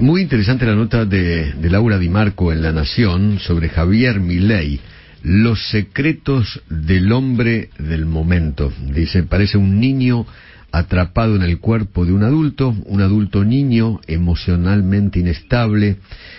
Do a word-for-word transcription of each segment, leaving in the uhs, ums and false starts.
muy interesante la nota de, de Laura Di Marco en La Nación sobre Javier Milei, los secretos del hombre del momento. Dice, parece un niño atrapado en el cuerpo de un adulto, un adulto niño, emocionalmente inestable,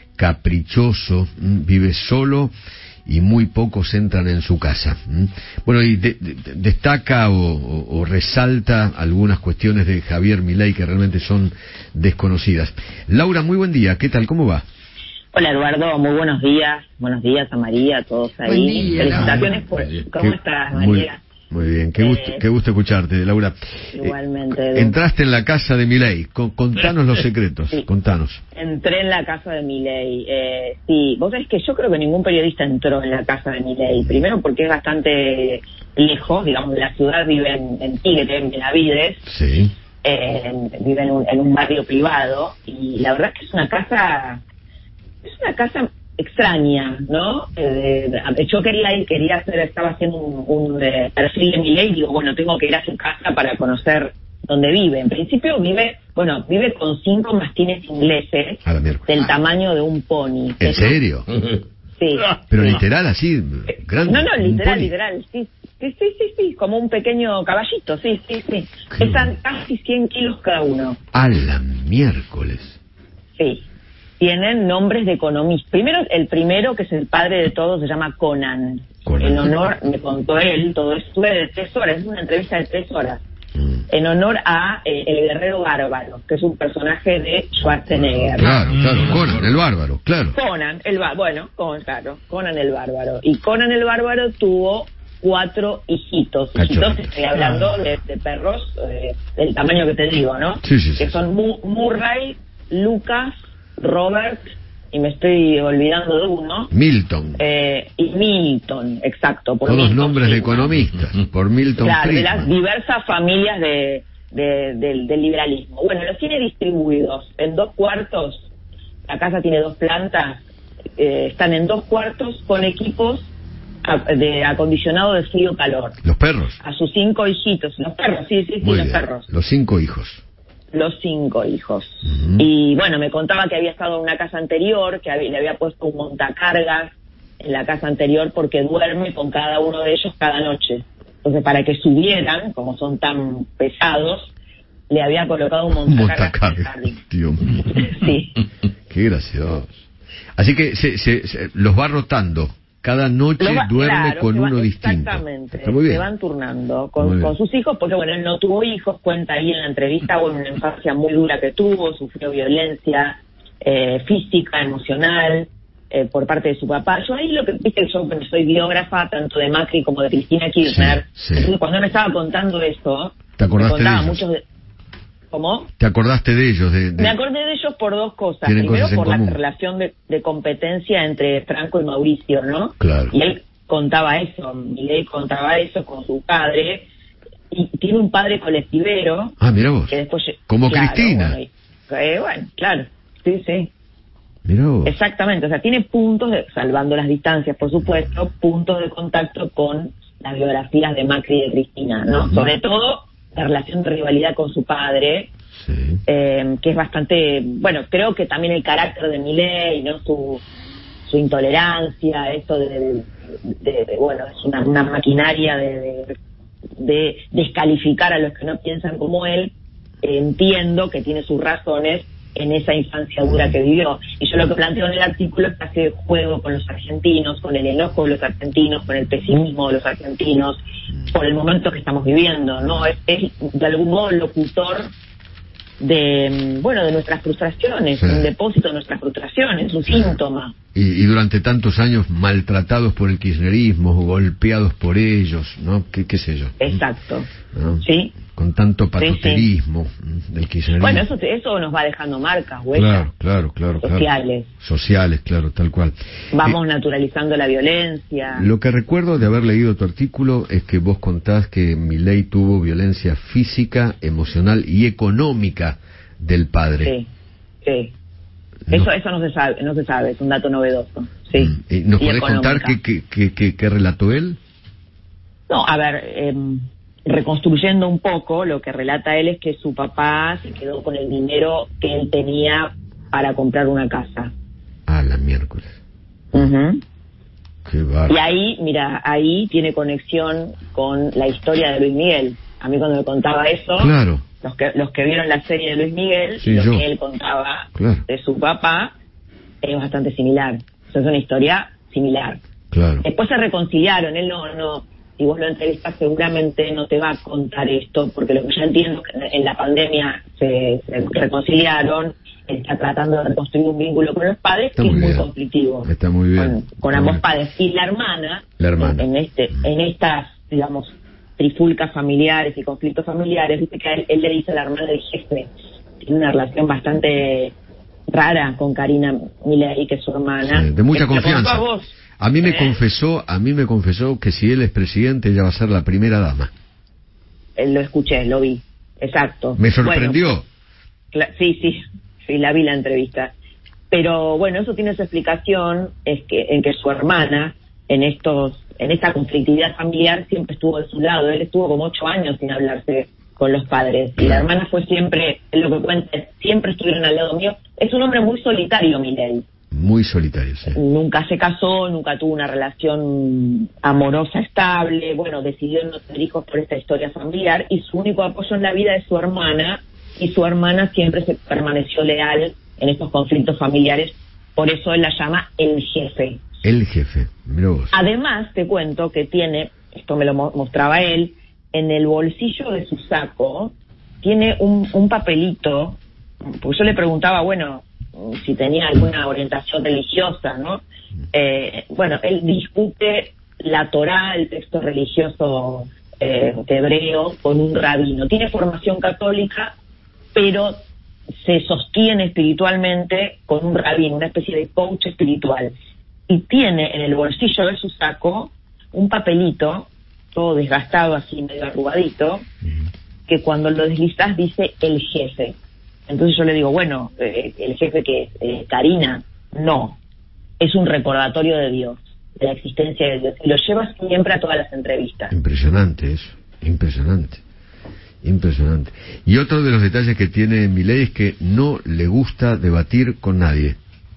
caprichoso, vive solo y muy pocos entran en su casa. Bueno, y de, de, destaca o, o, o resalta algunas cuestiones de Javier Milei que realmente son desconocidas. Laura, muy buen día, ¿qué tal? ¿Cómo va? Hola Eduardo, muy buenos días. Buenos días a María, a todos ahí. Buen día, felicitaciones por... ¿Cómo ¿Qué? estás, Muy, María? muy bien, qué gusto, Eh, qué gusto escucharte, Laura. Igualmente, Eh, Edu. entraste en la casa de Milei, Con, contanos los secretos, Sí. contanos. Entré en la casa de Milei. Eh, sí, vos sabés que yo creo que ningún periodista entró en la casa de Milei. Primero porque es bastante lejos, digamos, de la ciudad, vive en, en Tigre, en Benavides. Sí. Eh, vive en un, en un barrio privado. Y la verdad es que es una casa... Es una casa extraña, ¿no? Eh, yo quería ir, quería hacer, estaba haciendo un, un eh, perfil de Milei y digo, bueno, tengo que ir a su casa para conocer dónde vive. En principio vive, bueno, vive con cinco mastines ingleses A la miércoles. del tamaño de un pony. ¿En serio? Sí. Pero sí. literal, así, grande. No, no, como un literal, pony. literal, sí. Sí, sí, sí, sí, como un pequeño caballito, sí, sí, sí. Pesan casi cien kilos cada uno. A la miércoles. Sí. Tienen nombres de economistas. Primero, el primero, que es el padre de todos, se llama Conan. Conan. En honor, me contó él, todo esto de tres horas, es una entrevista de tres horas. Mm. En honor a eh, el guerrero bárbaro, que es un personaje de Schwarzenegger. Claro, claro, Conan, el bárbaro, claro. Conan, el bárbaro, bueno, con, claro, Conan el bárbaro. Y Conan el bárbaro tuvo cuatro hijitos. Cachorritos. Hijitos, estoy hablando de, de perros eh, del tamaño que te digo, ¿no? Sí, sí, sí. Que son Mu- Murray, Lucas, Robert, y me estoy olvidando de uno, Milton. eh, y Milton, exacto. Por Todos Milton nombres de Friedman. economistas, por Milton Claro, de las Friedman. diversas familias de, de- del, del liberalismo. Bueno, los tiene distribuidos en dos cuartos. La casa tiene dos plantas. eh, están en dos cuartos con equipos a- de acondicionado de frío-calor. Los perros. A sus cinco hijitos, los perros, sí, sí, sí, Muy los bien. perros. Los cinco hijos. Los cinco hijos. Ujú. Y bueno, me contaba que había estado en una casa anterior, que había- le había puesto un montacargas en la casa anterior porque duerme con cada uno de ellos cada noche. Entonces, para que subieran, como son tan pesados, le había colocado un montacargas. en el Montacargas. jardín. Dios mío. Sí. Qué gracioso. Así que se, se, se- los va rotando. Cada noche Lo va- duerme claro, con se va- uno distinto. Exactamente. Está muy bien. Se van turnando Muy con, bien. con sus hijos, porque bueno, él no tuvo hijos, cuenta ahí en la entrevista, bueno, una infancia muy dura que tuvo, sufrió violencia eh, física, emocional, eh, por parte de su papá. Yo ahí lo que viste, yo bueno, soy biógrafa tanto de Macri como de Cristina Kirchner. Sí, sí. Entonces, cuando él me estaba contando esto, ¿Te acordaste me contaba de ellos? muchos de... ¿Cómo? ¿Te acordaste de ellos? De, de- Me acordé de ellos por dos cosas. Tienen Primero, cosas en por la común. relación de, de competencia entre Franco y Mauricio, ¿no? Claro. Y él contaba eso, Milei contaba eso con su padre, y tiene un padre colectivero, Ah, mira vos. que después... Como claro, Cristina. Bueno, y- eh, bueno, claro, sí, sí, Mira vos. exactamente. O sea, tiene puntos, de, salvando las distancias, por supuesto, puntos de contacto con las biografías de Macri y de Cristina, ¿no? Ujú. Sobre todo la relación de rivalidad con su padre, Sí. eh, que es bastante, bueno, creo que también el carácter de Milei, ¿no? Su, su intolerancia, esto de, de, de- de, bueno, es una, una maquinaria de, de, de descalificar a los que no piensan como él. Eh, entiendo que tiene sus razones en esa infancia dura que vivió. Y yo lo que planteo en el artículo es que hace juego con los argentinos, con el enojo de los argentinos, con el pesimismo de los argentinos, por el momento que estamos viviendo, ¿no? Es, es de algún modo locutor de, bueno, de nuestras frustraciones, Sí. un depósito de nuestras frustraciones, un síntoma. Y, y durante tantos años maltratados por el kirchnerismo, golpeados por ellos, ¿no? ¿Qué, qué sé yo? Exacto. ¿No? Sí. Con tanto patoterismo del kirchnerismo. Bueno, eso, eso nos va dejando marcas, huellas Claro, claro, claro, claro. sociales. Sociales, claro, tal cual. Vamos Eh, naturalizando la violencia. Lo que recuerdo de haber leído tu artículo es que vos contás que Milei tuvo violencia física, emocional y económica del padre. Sí, sí. No. Eso, eso no se sabe, no se sabe, es un dato novedoso. Sí. Mm. ¿Y ¿Nos Y podés contar económica. qué, qué, qué, qué- qué relató él? No, a ver, eh, reconstruyendo un poco, lo que relata él es que su papá se quedó con el dinero que él tenía para comprar una casa. Ah, la miércoles. Uh-huh. Qué bárbaro. Y ahí, mira, ahí tiene conexión con la historia de Luis Miguel. A mí cuando me contaba eso, claro. los que los que vieron la serie de Luis Miguel, sí, lo yo. que él contaba claro. de su papá es bastante similar. O sea, es una historia similar. Claro. Después se reconciliaron. Él no, no, si vos lo entrevistas seguramente no te va a contar esto, porque lo que yo entiendo es que en la pandemia se, se reconciliaron. Está tratando de reconstruir un vínculo con los padres está que es muy bien. conflictivo. Está muy bien. Con, con está ambos bien. padres. Y la hermana, la hermana. En, en este en estas, digamos, trifulcas familiares y conflictos familiares, viste que a él, él le dice a la hermana del jefe, tiene una relación bastante rara con Karina Milei, que es su hermana. Sí, de mucha que confianza. A, vos, a mí me ¿eh? confesó, a mí me confesó que si él es presidente ella va a ser la primera dama. Eh, lo escuché, lo vi, exacto. Me sorprendió. Bueno, sí, sí, sí, la vi la entrevista. Pero bueno, eso tiene su explicación, es que en que su hermana, en estos en esta conflictividad familiar, siempre estuvo de su lado. Él estuvo como ocho años sin hablarse con los padres. Y la hermana fue siempre, es lo que cuenta, siempre estuvieron al lado mío. Es un hombre muy solitario, Milei. Muy solitario, sí. Nunca se casó, nunca tuvo una relación amorosa estable. Bueno, decidió no tener hijos por esta historia familiar. Y su único apoyo en la vida es su hermana. Y su hermana siempre se permaneció leal en estos conflictos familiares. Por eso él la llama el jefe. El jefe, mirá vos. Además, te cuento que tiene, esto me lo mo- mostraba él, en el bolsillo de su saco, tiene un, un papelito, porque yo le preguntaba, bueno, si tenía alguna orientación religiosa, ¿no? Eh, bueno, él discute la Torá, el texto religioso eh, hebreo, con un rabino. Tiene formación católica, pero se sostiene espiritualmente con un rabino, una especie de coach espiritual. Y tiene en el bolsillo de su saco un papelito, todo desgastado así, medio arrugadito, que cuando lo deslizas dice el jefe. Entonces yo le digo, bueno, eh, el jefe que es eh, Karina, no, es un recordatorio de Dios, de la existencia de Dios, y lo lleva siempre a todas las entrevistas. Impresionante eso, impresionante, impresionante. Y otro de los detalles que tiene Milei es que no le gusta debatir con nadie.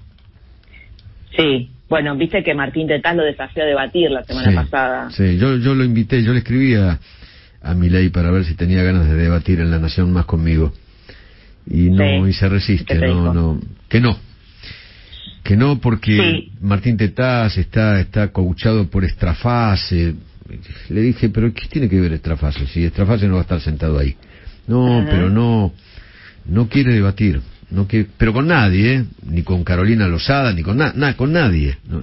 Sí. Bueno, viste que Martín Tetaz lo desafió a debatir la semana sí, pasada. Sí, yo, yo lo invité, yo le escribí a, a Milei para ver si tenía ganas de debatir en La Nación más conmigo. Y no, sí. y se resiste, no, dijo? no, que no. Que no porque sí. Martín Tetaz está, está coachado por Estrafase. Le dije, pero ¿qué tiene que ver Estrafase? Si Estrafase no va a estar sentado ahí. No, uh-huh. pero no, no quiere debatir. No que, pero con nadie, ¿eh? Ni con Carolina Lozada, ni con nada, na, con nadie. ¿No?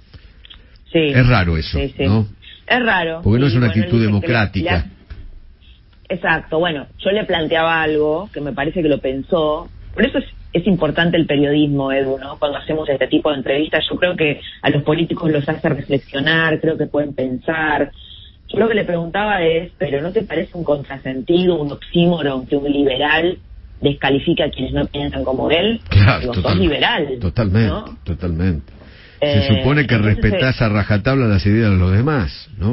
Sí. Es raro eso, sí, sí. ¿no? Es raro. Porque no es una bueno, actitud democrática. Le, le, exacto, bueno, yo le planteaba algo que me parece que lo pensó. Por eso es, es importante el periodismo, Edu, ¿no? Cuando hacemos este tipo de entrevistas, yo creo que a los políticos los hace reflexionar, creo que pueden pensar. Yo lo que le preguntaba es, ¿pero no te parece un contrasentido, un oxímoron que un liberal descalifica a quienes no piensan como él? Claro, Digo, total, sos liberal, totalmente, ¿no? totalmente. Eh, Se supone que respetás se... a rajatabla las ideas de los demás, ¿no?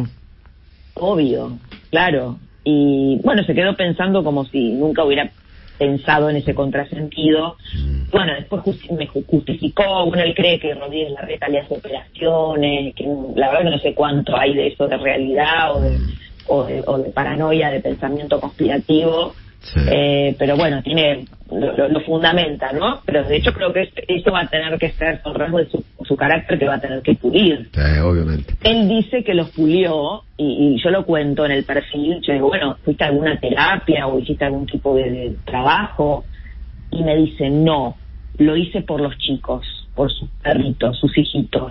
Obvio, claro. Y bueno, se quedó pensando como si nunca hubiera pensado en ese contrasentido. Mm. Bueno, después justi- me justificó, bueno, él cree que Rodríguez Larreta le hace operaciones, que la verdad que no sé cuánto hay de eso de realidad o de, mm. o de, o de paranoia, de pensamiento conspirativo. Sí. Eh, pero bueno, tiene lo, lo, lo fundamenta, ¿no? Pero de hecho creo que eso va a tener que ser un rasgo de su, su carácter que va a tener que pulir. Sí, obviamente. Él dice que los pulió y, y yo lo cuento en el perfil. Yo digo, bueno, ¿fuiste a alguna terapia o hiciste algún tipo de, de trabajo? Y me dice, no, lo hice por los chicos, por sus perritos, sus hijitos.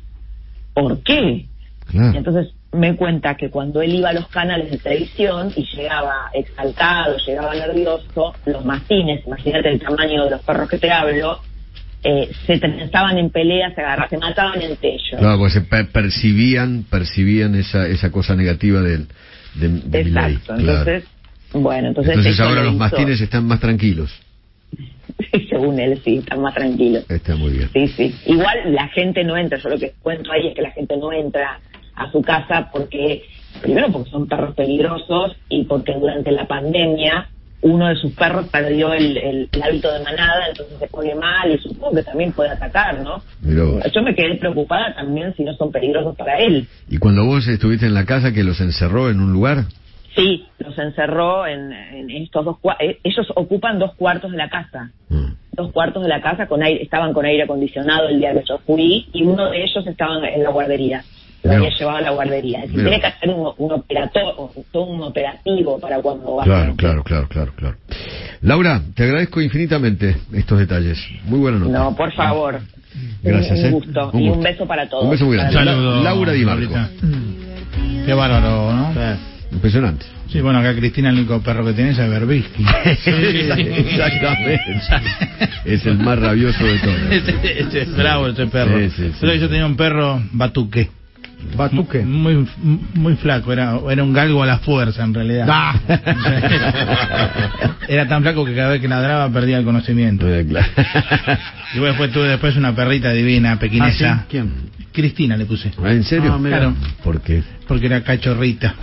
¿Por qué? Claro. Y entonces me cuenta que cuando él iba a los canales de televisión y llegaba exaltado, llegaba nervioso, los mastines, imagínate el tamaño de los perros que te hablo, eh, se trenzaban en peleas, se agarraban, se mataban entre ellos. Claro, pues se per- percibían, percibían esa esa cosa negativa del, de, de Milei. Exacto, entonces, claro. bueno, entonces... Entonces ahora los hizo... mastines están más tranquilos. Según él, sí, están más tranquilos. Está muy bien. Sí, sí. Igual la gente no entra, yo lo que cuento ahí es que la gente no entra a su casa porque, primero porque son perros peligrosos y porque durante la pandemia uno de sus perros perdió el, el, el hábito de manada, entonces se pone mal y supongo que también puede atacar, ¿no? Yo me quedé preocupada también si no son peligrosos para él. ¿Y cuando vos estuviste en la casa, que los encerró en un lugar? Sí, los encerró en, en estos dos cuartos. Ellos ocupan dos cuartos de la casa. Mm. Dos cuartos de la casa con aire, estaban con aire acondicionado el día que yo fui, y uno de ellos estaba en la guardería. Lo había llevado a la guardería. Es decir, tiene que hacer un, un operator, todo un operativo para cuando va. Claro, claro, claro, claro, claro. Laura, te agradezco infinitamente estos detalles. Muy buena nota. No, por favor. Gracias. Un, un eh. gusto. Un y gusto. un beso para todos. Un beso muy grande. Saludos, Laura Di Marco. Qué bárbaro, ¿no? Impresionante. Sí, bueno, acá Cristina el único perro que tiene es Berbisky. Sí, exactamente. Es el más rabioso de todos. Este, este es bravo este perro. Sí, sí, sí. Pero yo tenía un perro Batuque. ¿Batuque? Muy muy flaco, era era un galgo a la fuerza en realidad. Ah. Era tan flaco que cada vez que ladraba perdía el conocimiento. Eh, claro. Y bueno, después tuve después una perrita divina, pequinesa. ¿Ah, sí? ¿Quién? Cristina le puse. ¿En serio? Ah, mira. Claro. ¿Por qué? Porque era cachorrita.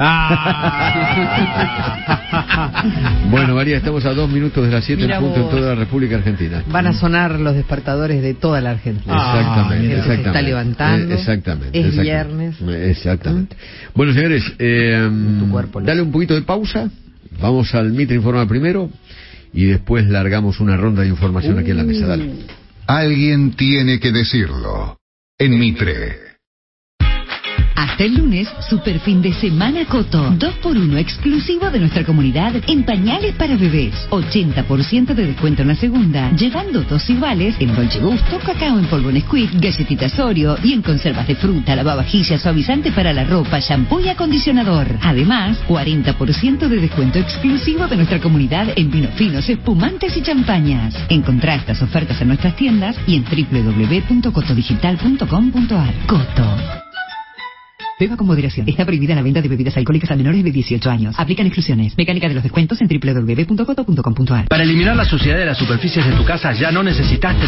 Ah. Bueno, María, estamos a dos minutos de las siete en Mira punto vos. en toda la República Argentina. Van a sonar los despertadores de toda la Argentina. Exactamente, Ah, la gente se exactamente. está levantando. Eh, exactamente. Es exactamente. viernes. Exactamente. Bueno, señores, eh, Tu cuerpo lo dale un poquito de pausa. Vamos al Mitre Informa primero y después largamos una ronda de información aquí en la mesa. Dale. Alguien tiene que decirlo. En Mitre. Hasta el lunes, super fin de semana Coto. dos por uno exclusivo de nuestra comunidad en pañales para bebés. ochenta por ciento de descuento en la segunda. Llevando dos iguales en Dolce Gusto, cacao en polvo Nesquik, galletitas Oreo y en conservas de fruta, lavavajillas, suavizante para la ropa, shampoo y acondicionador. Además, cuarenta por ciento de descuento exclusivo de nuestra comunidad en vinos finos, espumantes y champañas. Encontrá estas ofertas en nuestras tiendas y en doble u doble u doble u punto coto digital punto com punto a r. Coto. Beba con moderación. Está prohibida la venta de bebidas alcohólicas a menores de dieciocho años. Aplican exclusiones. Mecánica de los descuentos en doble u doble u doble u punto coto punto com punto a r. Para eliminar la suciedad de las superficies de tu casa ya no necesitas